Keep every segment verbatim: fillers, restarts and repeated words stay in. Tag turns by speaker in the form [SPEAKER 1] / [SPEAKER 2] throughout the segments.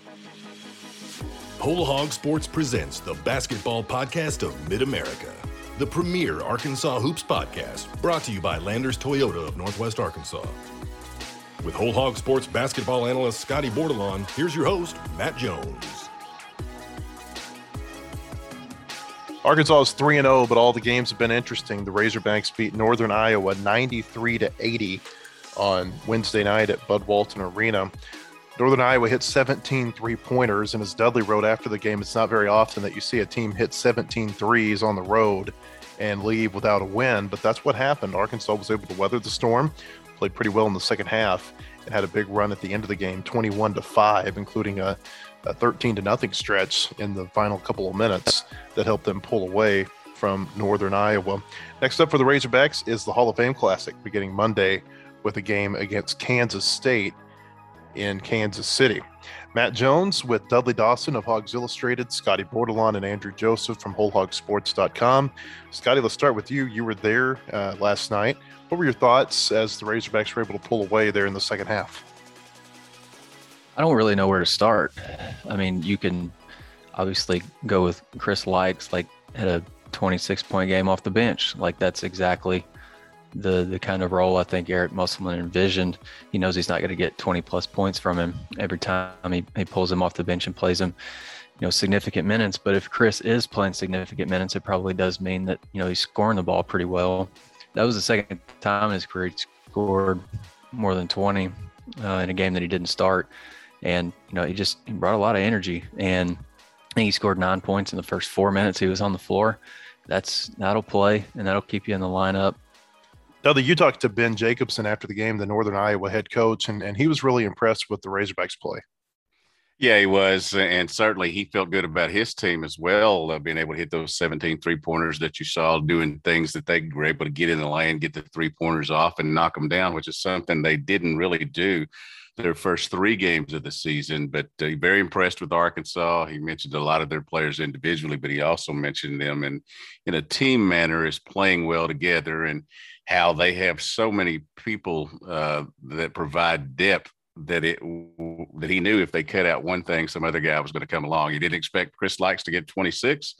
[SPEAKER 1] Whole Hog Sports presents the basketball podcast of Mid-America, the premier Arkansas Hoops podcast, brought to you by Landers Toyota of Northwest Arkansas. With Whole Hog Sports basketball analyst Scotty Bordelon, here's your host, Matt Jones.
[SPEAKER 2] Arkansas is three and oh, but all the games have been interesting. The Razorbacks beat Northern Iowa ninety-three to eighty on Wednesday night at Bud Walton Arena. Northern Iowa hit seventeen three-pointers, and as Dudley wrote after the game, it's not very often that you see a team hit seventeen threes on the road and leave without a win, but that's what happened. Arkansas was able to weather the storm, played pretty well in the second half, and had a big run at the end of the game, twenty-one to five, including a, a thirteen to nothing stretch in the final couple of minutes that helped them pull away from Northern Iowa. Next up for the Razorbacks is the Hall of Fame Classic, beginning Monday with a game against Kansas State in Kansas City. Matt Jones with Dudley Dawson of Hogs Illustrated, Scotty Bordelon, and Andrew Joseph from whole hog sports dot com. Scotty, let's start with you. You were there uh, last night. What were your thoughts as the Razorbacks were able to pull away there in the second half?
[SPEAKER 3] I don't really know where to start. I mean, you can obviously go with Chris Lykes, like had a twenty-six point game off the bench. Like that's exactly the the kind of role I think Eric Musselman envisioned. He knows he's not going to get twenty plus points from him every time he, he pulls him off the bench and plays him, you know, significant minutes. But if Chris is playing significant minutes, it probably does mean that, you know, he's scoring the ball pretty well. That was the second time in his career he scored more than twenty uh, in a game that he didn't start. And, you know, he just he brought a lot of energy. And I think he scored nine points in the first four minutes he was on the floor. That's that'll play, and that'll keep you in the lineup.
[SPEAKER 2] Dudley, you talked to Ben Jacobson after the game, the Northern Iowa head coach, and, and he was really impressed with the Razorbacks play.
[SPEAKER 4] Yeah, he was, and certainly he felt good about his team as well, uh, being able to hit those seventeen three-pointers that you saw, doing things that they were able to get in the lane, get the three-pointers off and knock them down, which is something they didn't really do their first three games of the season. But uh, very impressed with Arkansas. He mentioned a lot of their players individually, but he also mentioned them in, in a team manner as playing well together, and how they have so many people uh, that provide depth that it that he knew if they cut out one thing, some other guy was going to come along. He didn't expect Chris Lykes to get twenty-six,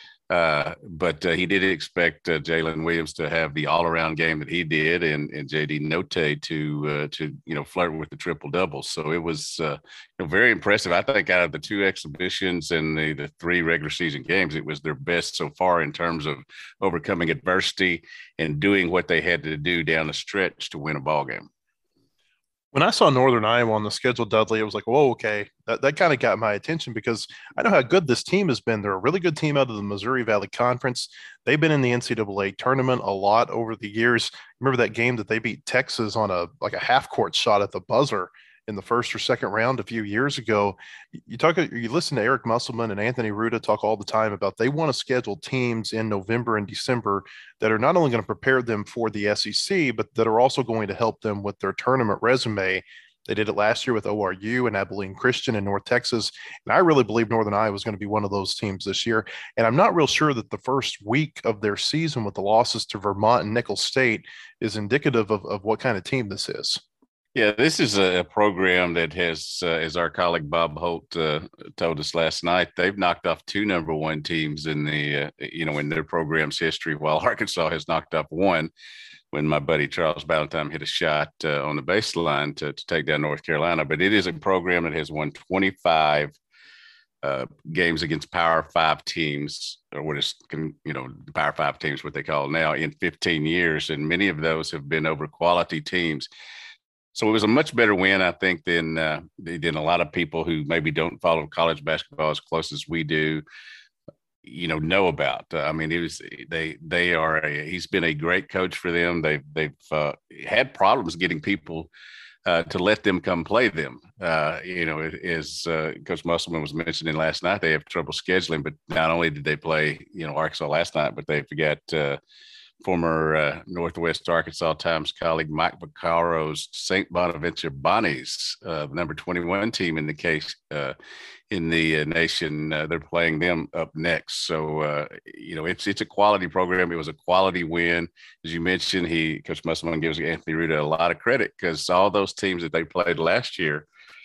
[SPEAKER 4] uh, but uh, he did expect uh, Jalen Williams to have the all-around game that he did, and, and J D Notae to uh, to you know flirt with the triple double. So it was uh, you know, very impressive. I think out of the two exhibitions and the the three regular season games, it was their best so far in terms of overcoming adversity and doing what they had to do down the stretch to win a ball game.
[SPEAKER 2] When I saw Northern Iowa on the schedule, Dudley, it was like, whoa, okay. That, that kind of got my attention because I know how good this team has been. They're a really good team out of the Missouri Valley Conference. They've been in the N C double A tournament a lot over the years. Remember that game that they beat Texas on a like a half-court shot at the buzzer in the first or second round a few years ago. You talk, you listen to Eric Musselman and Anthony Ruda talk all the time about they want to schedule teams in November and December that are not only going to prepare them for the S E C, but that are also going to help them with their tournament resume. They did it last year with O R U and Abilene Christian in North Texas. And I really believe Northern Iowa is going to be one of those teams this year. And I'm not real sure that the first week of their season with the losses to Vermont and Nicholls State is indicative of, of what kind of team this is.
[SPEAKER 4] Yeah, this is a program that has, uh, as our colleague Bob Holt uh, told us last night, they've knocked off two number one teams in the, uh, you know, in their program's history, while Arkansas has knocked off one when my buddy Charles Ballantyne hit a shot uh, on the baseline to, to take down North Carolina. But it is a program that has won twenty-five uh, games against Power Five teams, or what is, you know, the Power Five teams, what they call now, in fifteen years. And many of those have been over quality teams. So it was a much better win, I think, than uh, than a lot of people who maybe don't follow college basketball as close as we do, you know, know about. Uh, I mean, it was they they are a, he's been a great coach for them. They've they've uh, had problems getting people uh, to let them come play them. Uh, you know, it is uh, Coach Musselman was mentioning last night. They have trouble scheduling, but not only did they play, you know, Arkansas last night, but they forgot. Uh, former uh, Northwest Arkansas Times colleague Mike Vaccaro's Saint Bonaventure Bonnies, uh, number twenty-one team in the case uh, in the uh, nation. Uh, they're playing them up next. So, uh, you know, it's it's a quality program. It was a quality win. As you mentioned, he Coach Musselman gives Anthony Ruda a lot of credit because all those teams that they played last year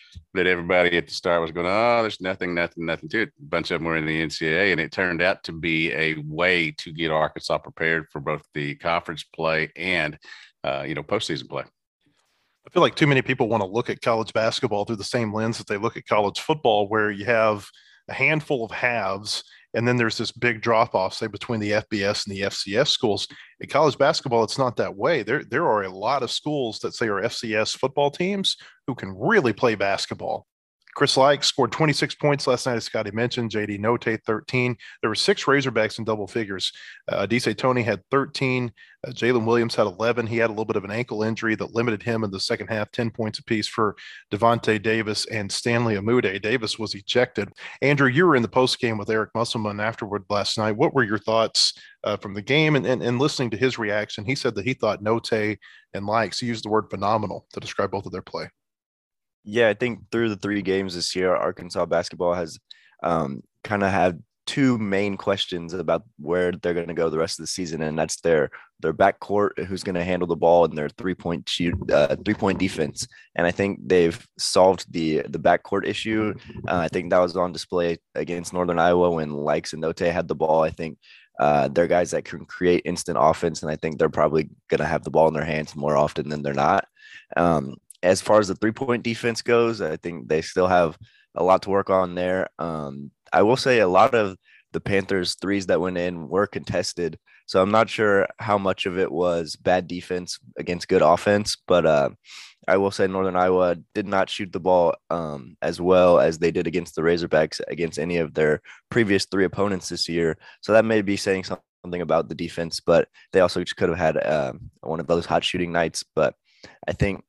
[SPEAKER 4] that everybody at the start was going, oh, there's nothing, nothing, nothing to it. A bunch of them were in the N C double A, and it turned out to be a way to get Arkansas prepared for both the conference play and, uh, you know, postseason play.
[SPEAKER 2] I feel like too many people want to look at college basketball through the same lens that they look at college football, where you have a handful of halves, and then there's this big drop off, say, between the F B S and the F C S schools. In college basketball, it's not that way. There, there are a lot of schools that say are F C S football teams who can really play basketball. Chris Lykes scored twenty-six points last night, as Scotty mentioned. J D Notae, thirteen. There were six Razorbacks in double figures. Uh, Adise Toney had thirteen. Uh, Jalen Williams had eleven. He had a little bit of an ankle injury that limited him in the second half, ten points apiece for Devontae Davis and Stanley Amude. Davis was ejected. Andrew, you were in the postgame with Eric Musselman afterward last night. What were your thoughts uh, from the game and, and, and listening to his reaction? He said that he thought Notae and Lykes, he used the word phenomenal to describe both of their play.
[SPEAKER 5] Yeah, I think through the three games this year, Arkansas basketball has um, kind of had two main questions about where they're going to go the rest of the season, and that's their their backcourt, who's going to handle the ball, and their three point shoot, uh, three point defense. And I think they've solved the the backcourt issue. Uh, I think that was on display against Northern Iowa when Lykes and Notae had the ball. I think uh, they're guys that can create instant offense, and I think they're probably going to have the ball in their hands more often than they're not. Um, As far as the three-point defense goes, I think they still have a lot to work on there. Um, I will say a lot of the Panthers' threes that went in were contested, so I'm not sure how much of it was bad defense against good offense, but uh, I will say Northern Iowa did not shoot the ball um, as well as they did against the Razorbacks against any of their previous three opponents this year, so that may be saying something about the defense, but they also just could have had um, one of those hot shooting nights, but I think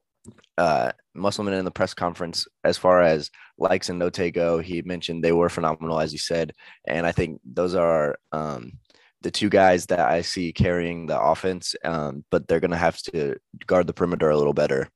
[SPEAKER 5] Uh, Musselman in the press conference, as far as Lykes and Notae go, he mentioned they were phenomenal, as you said. And I think those are um, the two guys that I see carrying the offense, um, but they're going to have to guard the perimeter a little better.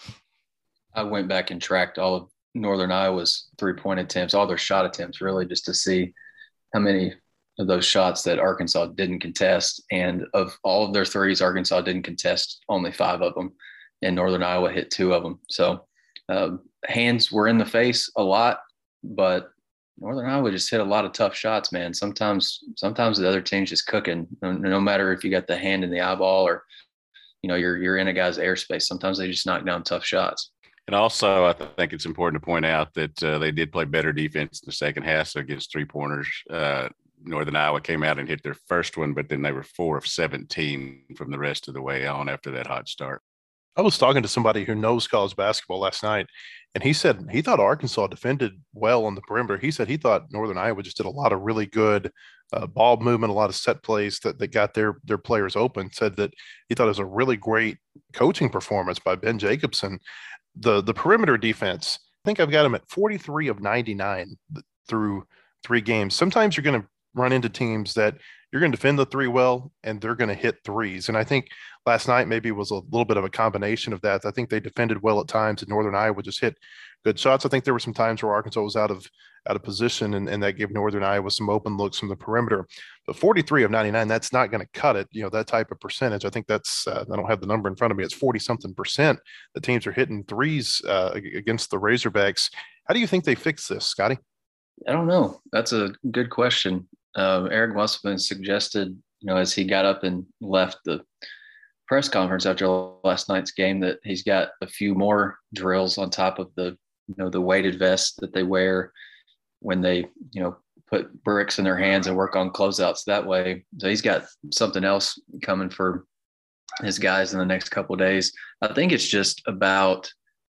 [SPEAKER 3] I went back and tracked all of Northern Iowa's three-point attempts, all their shot attempts, really, just to see how many of those shots that Arkansas didn't contest. And of all of their threes, Arkansas didn't contest only five of them. And Northern Iowa hit two of them. So uh, hands were in the face a lot, but Northern Iowa just hit a lot of tough shots, man. Sometimes, sometimes the other team's just cooking. No, no matter if you got the hand in the eyeball or, you know, you're you're in a guy's airspace. Sometimes they just knock down tough shots.
[SPEAKER 4] And also, I think it's important to point out that uh, they did play better defense in the second half. So against three pointers, uh, Northern Iowa came out and hit their first one, but then they were four of seventeen from the rest of the way on after that hot start.
[SPEAKER 2] I was talking to somebody who knows college basketball last night, and he said he thought Arkansas defended well on the perimeter. He said he thought Northern Iowa just did a lot of really good uh, ball movement, a lot of set plays that, that got their, their players open. Said that he thought it was a really great coaching performance by Ben Jacobson. The, the perimeter defense, I think I've got him at forty-three of ninety-nine through three games. Sometimes you're going to run into teams that you're going to defend the three well, and they're going to hit threes. And I think last night maybe was a little bit of a combination of that. I think they defended well at times, and Northern Iowa just hit good shots. I think there were some times where Arkansas was out of out of position, and, and that gave Northern Iowa some open looks from the perimeter. But forty-three of ninety-nine, that's not going to cut it. You know, that type of percentage. I think that's uh, I don't have the number in front of me. It's forty something percent. The teams are hitting threes uh, against the Razorbacks. How do you think they fix this, Scotty?
[SPEAKER 3] I don't know. That's a good question. Uh, Eric Musselman suggested, you know, as he got up and left the press conference after last night's game, that he's got a few more drills on top of the, you know, the weighted vest that they wear when they, you know, put bricks in their hands and work on closeouts that way. So he's got something else coming for his guys in the next couple of days. I think it's just about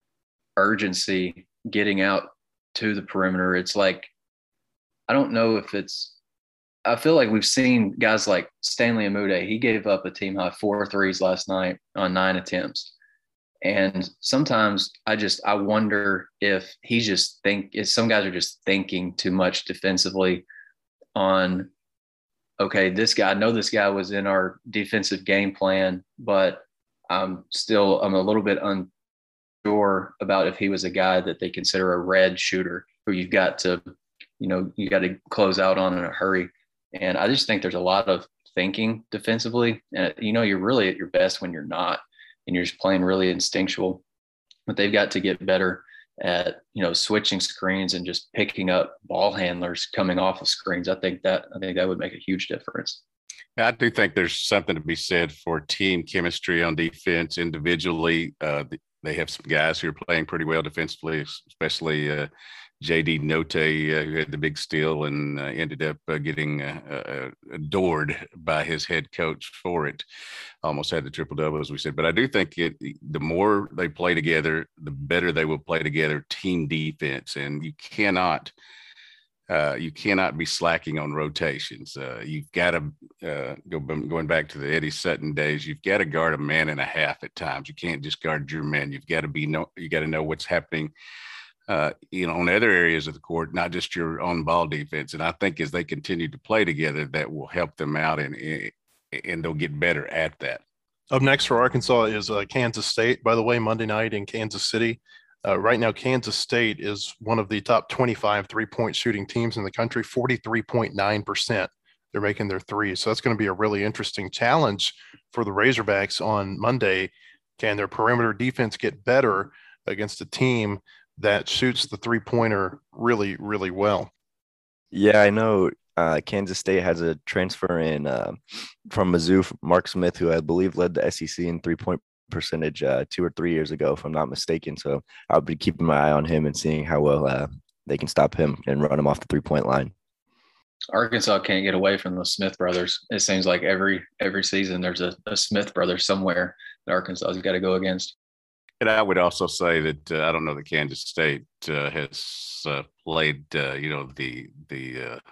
[SPEAKER 3] urgency getting out to the perimeter. It's like, I don't know if it's, I feel like we've seen guys like Stanley Amude. He gave up a team high four threes last night on nine attempts. And sometimes I just, I wonder if he's just think, if some guys are just thinking too much defensively on, okay, this guy, I know this guy was in our defensive game plan, but I'm still, I'm a little bit unsure about if he was a guy that they consider a red shooter who you've got to, you know, you got to close out on in a hurry. And I just think there's a lot of thinking defensively. And, you know, you're really at your best when you're not, and you're just playing really instinctual. But they've got to get better at, you know, switching screens and just picking up ball handlers coming off of screens. I think that I think that would make a huge difference.
[SPEAKER 4] I do think there's something to be said for team chemistry on defense individually. Uh, they have some guys who are playing pretty well defensively, especially uh, J D Note, uh, who had the big steal and uh, ended up uh, getting uh, uh, adored by his head coach for it. Almost had the triple double, as we said. But I do think it, the more they play together, the better they will play together team defense. And you cannot – Uh, you cannot be slacking on rotations. Uh, you've got to uh, go going back to the Eddie Sutton days. You've got to guard a man and a half at times. You can't just guard your man. You've got to be no. You got to know what's happening. Uh, you know, on other areas of the court, not just your on ball defense. And I think as they continue to play together, that will help them out, and and they'll get better at that.
[SPEAKER 2] Up next for Arkansas is uh, Kansas State. By the way, Monday night in Kansas City. Uh, right now, Kansas State is one of the top twenty-five three-point shooting teams in the country, forty-three point nine percent. They're making their threes. So that's going to be a really interesting challenge for the Razorbacks on Monday. Can their perimeter defense get better against a team that shoots the three-pointer really, really well?
[SPEAKER 5] Yeah, I know uh, Kansas State has a transfer in uh, from Mizzou, Mark Smith, who I believe led the S E C in three-point percentage uh, two or three years ago, if I'm not mistaken. So I'll be keeping my eye on him and seeing how well uh, they can stop him and run him off the three-point line.
[SPEAKER 3] Arkansas can't get away from the Smith brothers. It seems like every every season there's a, a Smith brother somewhere that Arkansas's got to go against.
[SPEAKER 4] And I would also say that uh, I don't know that Kansas State uh, has uh, played, uh, you know, the the uh,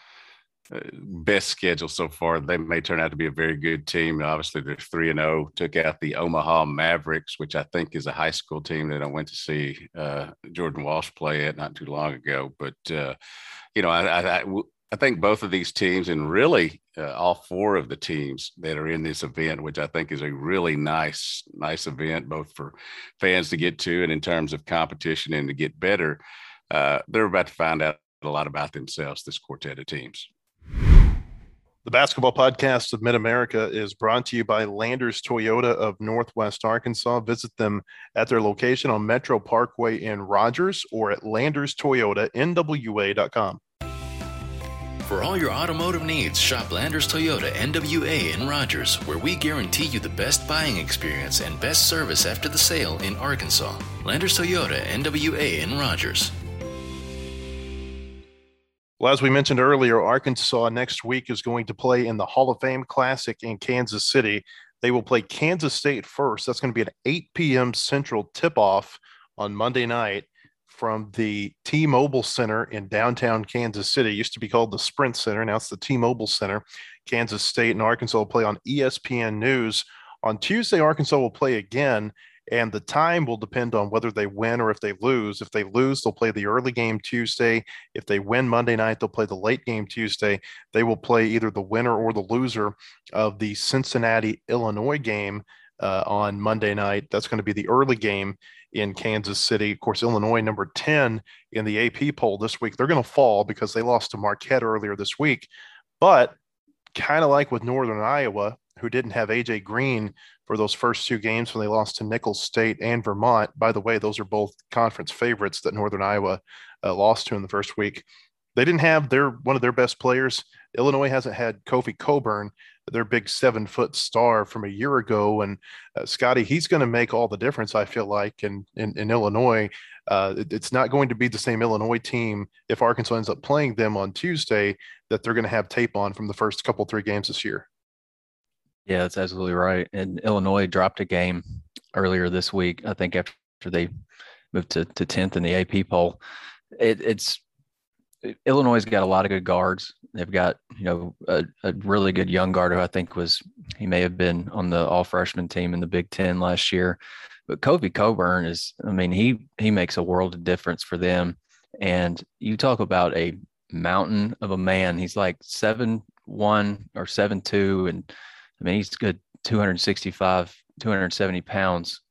[SPEAKER 4] best schedule so far. They may turn out to be a very good team. Obviously, they're three and zero. Took out the Omaha Mavericks, which I think is a high school team that I went to see uh, Jordan Walsh play at not too long ago. But uh, you know, I, I I think both of these teams, and really uh, all four of the teams that are in this event, which I think is a really nice nice event, both for fans to get to and in terms of competition and to get better. Uh, they're about to find out a lot about themselves, this quartet of teams.
[SPEAKER 2] The Basketball Podcast of Mid-America is brought to you by Landers Toyota of Northwest Arkansas. Visit them at their location on Metro Parkway in Rogers or at landers toyota n w a dot com.
[SPEAKER 6] For all your automotive needs, shop Landers Toyota N W A in Rogers, where we guarantee you the best buying experience and best service after the sale in Arkansas. Landers Toyota N W A in Rogers.
[SPEAKER 2] Well, as we mentioned earlier, Arkansas next week is going to play in the Hall of Fame Classic in Kansas City. They will play Kansas State first. That's going to be an eight p.m. Central tip-off on Monday night from the T-Mobile Center in downtown Kansas City. It used to be called the Sprint Center. Now it's the T-Mobile Center. Kansas State and Arkansas will play on E S P N News. On Tuesday, Arkansas will play again, and the time will depend on whether they win or if they lose. If they lose, they'll play the early game Tuesday. If they win Monday night, they'll play the late game Tuesday. They will play either the winner or the loser of the Cincinnati-Illinois game uh, on Monday night. That's going to be the early game in Kansas City. Of course, Illinois, number ten in the A P poll this week. They're going to fall because they lost to Marquette earlier this week. But kind of like with Northern Iowa, who didn't have A J Green for those first two games when they lost to Nicholls State and Vermont. By the way, those are both conference favorites that Northern Iowa uh, lost to in the first week. They didn't have their one of their best players. Illinois hasn't had Kofi Coburn, their big seven-foot star from a year ago. And uh, Scotty, he's going to make all the difference, I feel like, in, in, in Illinois. Uh, it, it's not going to be the same Illinois team if Arkansas ends up playing them on Tuesday that they're going to have tape on from the first couple, three games this year.
[SPEAKER 3] Yeah, that's absolutely right. And Illinois dropped a game earlier this week, I think, after they moved to, to tenth in the A P poll. It, it's Illinois has got a lot of good guards. They've got, you know, a, a really good young guard who I think was, he may have been on the all freshman team in the Big Ten last year. But Kofi Coburn is, I mean, he, he makes a world of difference for them. And you talk about a mountain of a man. He's like seven one or seven two, and I mean, he's good two sixty-five, two seventy pounds,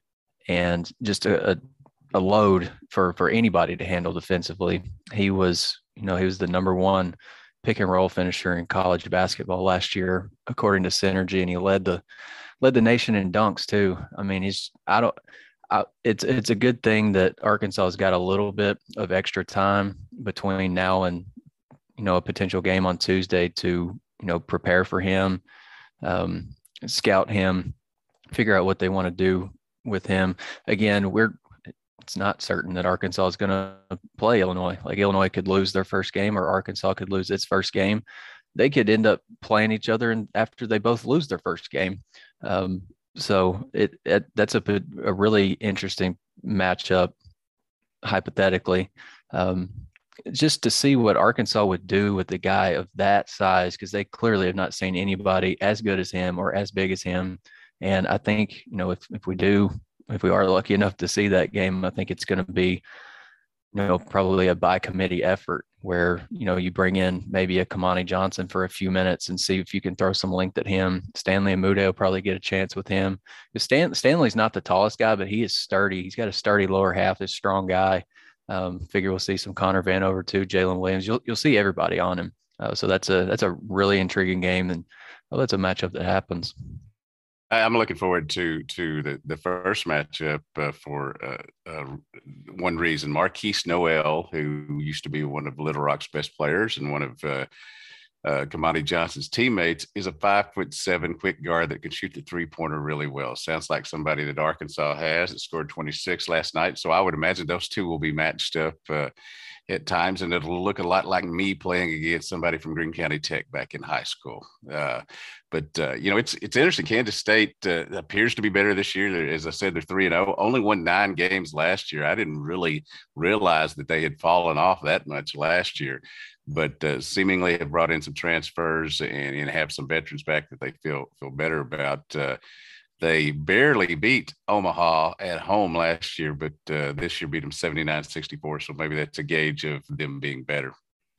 [SPEAKER 3] and just a, a, a load for, for anybody to handle defensively. He was, you know, he was the number one pick and roll finisher in college basketball last year, according to Synergy, and he led the led the nation in dunks too. I mean, he's I don't I, it's it's a good thing that Arkansas's got a little bit of extra time between now and you know a potential game on Tuesday to you know prepare for him, um, scout him, figure out what they want to do with him. Again, we're it's not certain that Arkansas is going to play Illinois. Like Illinois could lose their first game, or Arkansas could lose its first game. They could end up playing each other, and after they both lose their first game. Um, So it, it that's a, a really interesting matchup, hypothetically, um, just to see what Arkansas would do with a guy of that size, because they clearly have not seen anybody as good as him or as big as him. And I think, you know, if, if we do, if we are lucky enough to see that game, I think it's going to be, you know, probably a by committee effort where, you know, you bring in maybe a Kamani Johnson for a few minutes and see if you can throw some length at him. Stanley Amude will probably get a chance with him. Stan, Stanley's not the tallest guy, but he is sturdy. He's got a sturdy lower half, a strong guy. Um, figure we'll see some Connor Vanover too, Jalen Williams. You'll you'll see everybody on him. Uh, so that's a that's a really intriguing game, and well, that's a matchup that happens.
[SPEAKER 4] I'm looking forward to to the, the first matchup uh, for uh, uh, one reason. Marquise Noel, who used to be one of Little Rock's best players and one of uh, uh, Kamani Johnson's teammates, is a five foot seven quick guard that can shoot the three pointer really well. Sounds like somebody that Arkansas has. It scored twenty-six last night, so I would imagine those two will be matched up Uh, at times, and it'll look a lot like me playing against somebody from Greene County Tech back in high school. Uh, but uh, you know, it's it's interesting. Kansas State uh, appears to be better this year. They're, as I said, they're three and zero. Only won nine games last year. I didn't really realize that they had fallen off that much last year, but uh, seemingly have brought in some transfers and, and have some veterans back that they feel feel better about. Uh, They barely beat Omaha at home last year, but uh, this year beat them seventy-nine sixty-four. So maybe that's a gauge of them being better.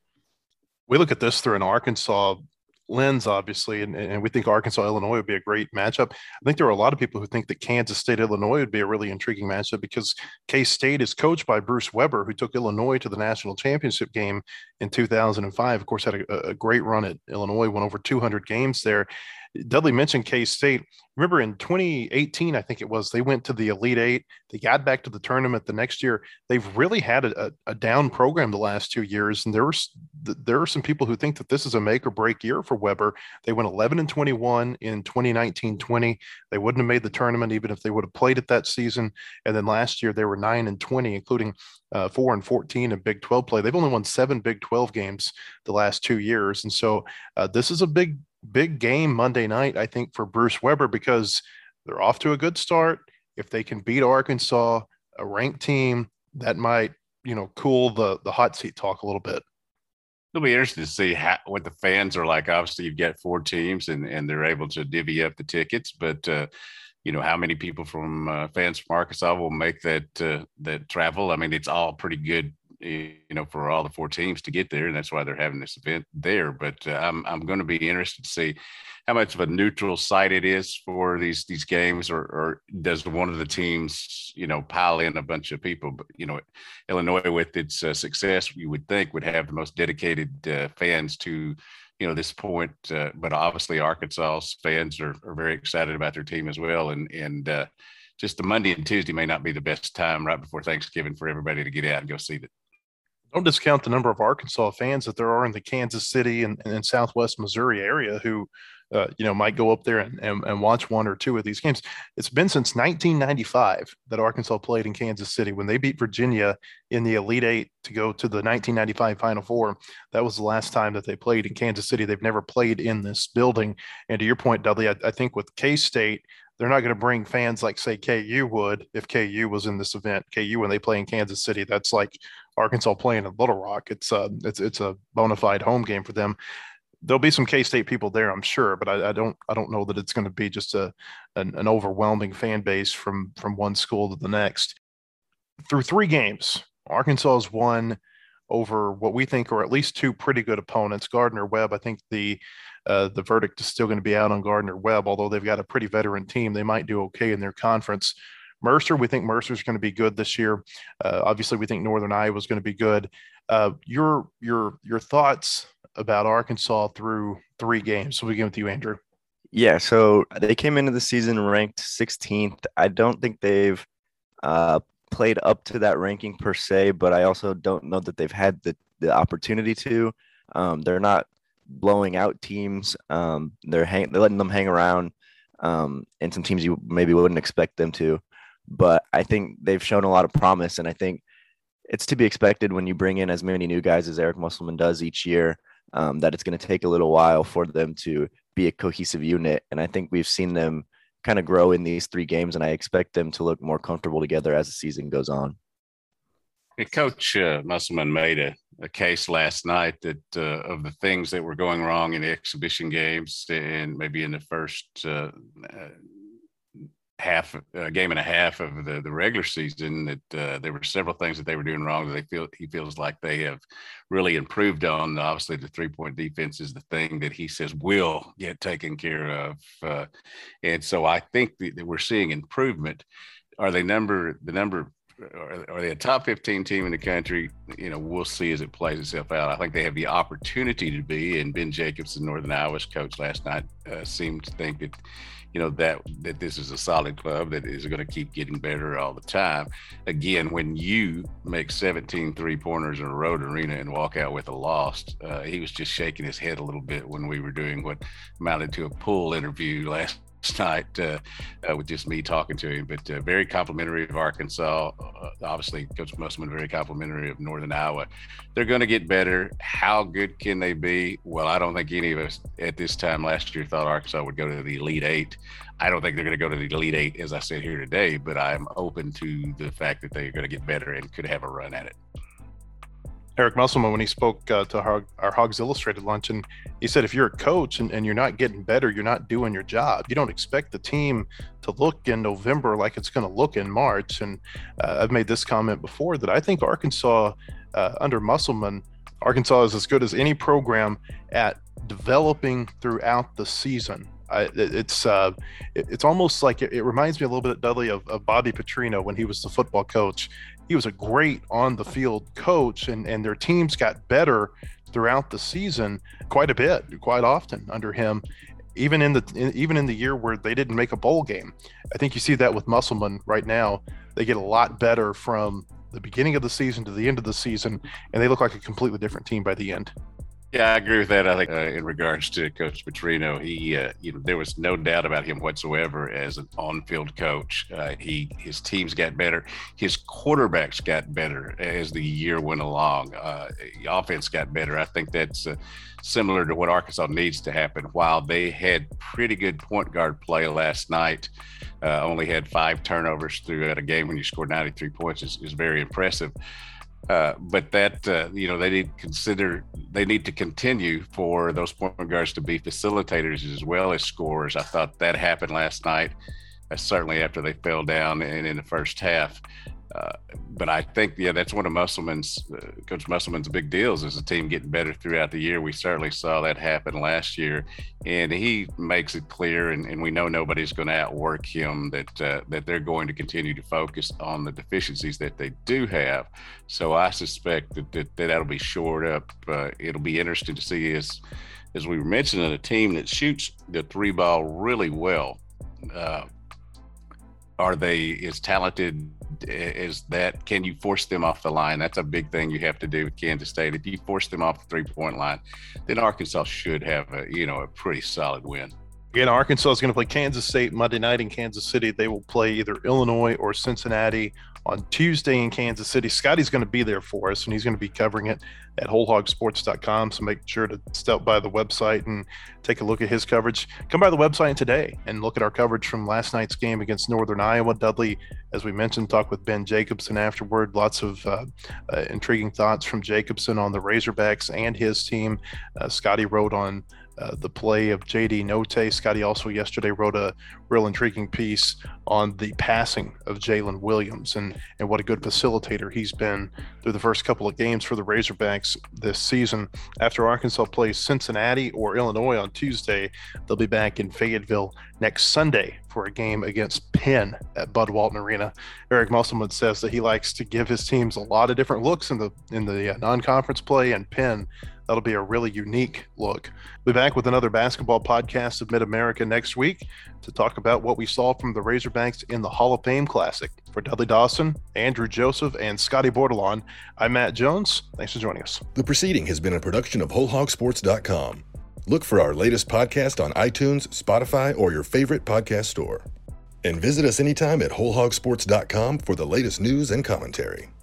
[SPEAKER 2] We look at this through an Arkansas lens, obviously, and, and we think Arkansas-Illinois would be a great matchup. I think there are a lot of people who think that Kansas State-Illinois would be a really intriguing matchup because K-State is coached by Bruce Weber, who took Illinois to the national championship game in two thousand five. Of course, had a, a great run at Illinois, won over two hundred games there. Dudley mentioned K-State. Remember in twenty eighteen, I think it was, they went to the Elite Eight. They got back to the tournament the next year. They've really had a, a down program the last two years. And there were, there are some people who think that this is a make or break year for Weber. They went eleven and twenty-one in twenty nineteen twenty. They wouldn't have made the tournament even if they would have played it that season. And then last year they were nine and twenty, including uh, four and fourteen in Big twelve play. They've only won seven Big twelve games the last two years. And so uh, this is a big, big game Monday night, I think, for Bruce Weber because they're off to a good start. If they can beat Arkansas, a ranked team, that might, you know, cool the the hot seat talk a little bit.
[SPEAKER 4] It'll be interesting to see how, what the fans are like. Obviously, you've got four teams, and and they're able to divvy up the tickets, but uh, you know, how many people from uh, fans from Arkansas will make that uh, that travel? I mean, it's all pretty good, you know, for all the four teams to get there, and that's why they're having this event there. But uh, I'm I'm going to be interested to see how much of a neutral site it is for these these games, or, or does one of the teams, you know, pile in a bunch of people? But you know, Illinois, with its uh, success, you would think would have the most dedicated uh, fans to, you know, this point. Uh, but obviously, Arkansas's fans are, are very excited about their team as well, and and uh, just the Monday and Tuesday may not be the best time right before Thanksgiving for everybody to get out and go see it.
[SPEAKER 2] Don't discount the number of Arkansas fans that there are in the Kansas City and, and Southwest Missouri area who, uh, you know, might go up there and, and, and watch one or two of these games. It's been since nineteen ninety-five that Arkansas played in Kansas City when they beat Virginia in the Elite Eight to go to the nineteen ninety-five Final Four. That was the last time that they played in Kansas City. They've never played in this building. And to your point, Dudley, I, I think with K-State, they're not going to bring fans like, say, K U would if K U was in this event. K U, when they play in Kansas City, that's like Arkansas playing in Little Rock. It's a, it's, it's a bona fide home game for them. There'll be some K-State people there, I'm sure, but I, I don't I don't know that it's going to be just a an, an overwhelming fan base from from one school to the next. Through three games, Arkansas has won over what we think are at least two pretty good opponents. Gardner-Webb, I think the uh, the verdict is still going to be out on Gardner-Webb, although they've got a pretty veteran team. They might do okay in their conference. Mercer, we think Mercer's going to be good this year. Uh, obviously, we think Northern Iowa is going to be good. Uh, your your your thoughts about Arkansas through three games? So we begin with you, Andrew.
[SPEAKER 5] Yeah, so they came into the season ranked sixteenth. I don't think they've uh, played up to that ranking per se, but I also don't know that they've had the, the opportunity to. Um, they're not blowing out teams. Um, they're hang, they're letting them hang around, um, and some teams you maybe wouldn't expect them to. But I think they've shown a lot of promise, and I think it's to be expected when you bring in as many new guys as Eric Musselman does each year, um, that it's going to take a little while for them to be a cohesive unit. And I think we've seen them kind of grow in these three games, and I expect them to look more comfortable together as the season goes on.
[SPEAKER 4] Hey, Coach uh, Musselman made a, a case last night that uh, of the things that were going wrong in the exhibition games and maybe in the first uh, uh, half uh, game and a half of the, the regular season, that uh, there were several things that they were doing wrong that they feel he feels like they have really improved on. Obviously, the three-point defense is the thing that he says will get taken care of. Uh, and so I think that, that we're seeing improvement. Are they number the number Are, are they a top fifteen team in the country? You know, we'll see as it plays itself out. I think they have the opportunity to be, and Ben Jacobson, Northern Iowa's coach last night, uh, seemed to think that, you know, that that this is a solid club that is going to keep getting better all the time. Again, when you make seventeen three-pointers in a road arena and walk out with a loss, uh, he was just shaking his head a little bit when we were doing what amounted to a pool interview last night uh, uh, with just me talking to him, but uh, very complimentary of Arkansas. Uh, obviously, Coach Musselman very complimentary of Northern Iowa. They're going to get better. How good can they be? Well, I don't think any of us at this time last year thought Arkansas would go to the Elite Eight. I don't think they're going to go to the Elite Eight, as I said here today, but I'm open to the fact that they're going to get better and could have a run at it.
[SPEAKER 2] Eric Musselman, when he spoke uh, to our, our Hogs Illustrated luncheon, he said if you're a coach and, and you're not getting better, you're not doing your job. You don't expect the team to look in November like it's going to look in March. And uh, I've made this comment before that I think Arkansas, uh, under Musselman, Arkansas is as good as any program at developing throughout the season. I, it, it's uh, it, it's almost like it, it reminds me a little bit, Dudley, of, of Bobby Petrino when he was the football coach. He was a great on-the-field coach, and, and their teams got better throughout the season quite a bit, quite often under him, even in the in, even in the year where they didn't make a bowl game. I think you see that with Musselman right now. They get a lot better from the beginning of the season to the end of the season, and they look like a completely different team by the end.
[SPEAKER 4] Yeah, I agree with that. I think uh, in regards to Coach Petrino, he, uh, you know, there was no doubt about him whatsoever as an on-field coach. Uh, he, his teams got better. His quarterbacks got better as the year went along. Uh, the offense got better. I think that's uh, similar to what Arkansas needs to happen. While they had pretty good point guard play last night, uh, only had five turnovers throughout a game when you scored ninety-three points is, is very impressive. Uh, but that, uh, you know, they need to consider, they need to continue for those point guards to be facilitators as well as scorers. I thought that happened last night, uh, certainly after they fell down in, in the first half. Uh, but I think, yeah, that's one of Musselman's, uh, Coach Musselman's big deals is the team getting better throughout the year. We certainly saw that happen last year, and he makes it clear, and, and we know nobody's going to outwork him, that uh, that they're going to continue to focus on the deficiencies that they do have. So I suspect that, that, that that'll be shored up. Uh, it'll be interesting to see, as, as we were mentioning, a team that shoots the three ball really well. Uh, Are they as talented as that? Can you force them off the line? That's a big thing you have to do with Kansas State. If you force them off the three-point line, then Arkansas should have a, you know, a pretty solid win.
[SPEAKER 2] Again, Arkansas is going to play Kansas State Monday night in Kansas City. They will play either Illinois or Cincinnati on Tuesday in Kansas City. Scotty's going to be there for us, and he's going to be covering it at whole hog sports dot com. So make sure to step by the website and take a look at his coverage. Come by the website today and look at our coverage from last night's game against Northern Iowa. Dudley, as we mentioned, talked with Ben Jacobson afterward. Lots of uh, uh, intriguing thoughts from Jacobson on the Razorbacks and his team. Uh, Scotty wrote on Uh, the play of J D Notae. Scotty also yesterday wrote a real intriguing piece on the passing of Jalen Williams and, and what a good facilitator he's been through the first couple of games for the Razorbacks this season. After Arkansas plays Cincinnati or Illinois on Tuesday, they'll be back in Fayetteville next Sunday for for a game against Penn at Bud Walton Arena. Eric Musselman says that he likes to give his teams a lot of different looks in the in the uh, non-conference play, and Penn, that'll be a really unique look. We'll be back with another basketball podcast of Mid-America next week to talk about what we saw from the Razorbacks in the Hall of Fame Classic. For Dudley Dawson, Andrew Joseph, and Scotty Bordelon, I'm Matt Jones. Thanks for joining us.
[SPEAKER 1] The proceeding has been a production of whole hog sports dot com. Look for our latest podcast on iTunes, Spotify, or your favorite podcast store. And visit us anytime at whole hog sports dot com for the latest news and commentary.